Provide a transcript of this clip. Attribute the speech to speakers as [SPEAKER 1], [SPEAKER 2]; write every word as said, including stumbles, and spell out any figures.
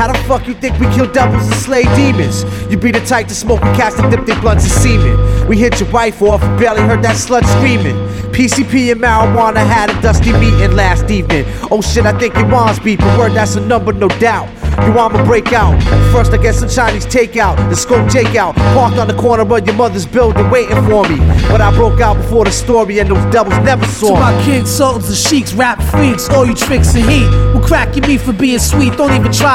[SPEAKER 1] How the fuck you think we kill devils and slay demons? You be the type to smoke and cast and dip their blunts in semen. We hit your wife off and barely heard that slut screaming. P C P and marijuana had a dusty meeting last evening. Oh shit, I think your mom's beeping. Word, that's a number, no doubt. You want me break out? First I get some Chinese takeout, the scope take out. Parked on the corner of your mother's building waiting for me. But I broke out before the story and those devils never saw me.
[SPEAKER 2] To my kids, sultans and sheiks, rap freaks, all you tricks and heat will crack your meat for being sweet, don't even try.